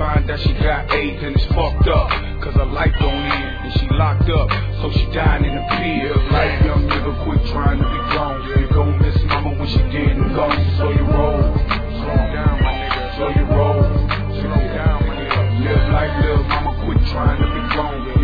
find out she got AIDS and it's fucked up. Cause her life don't end and she locked up, so she dying in the pit. Life, young nigga, quit trying to be grown. You gon' miss mama when she dead and gone. So you roll, slow down, my nigga. So you roll, slow down, my nigga. Live life, little mama, quit trying to be grown.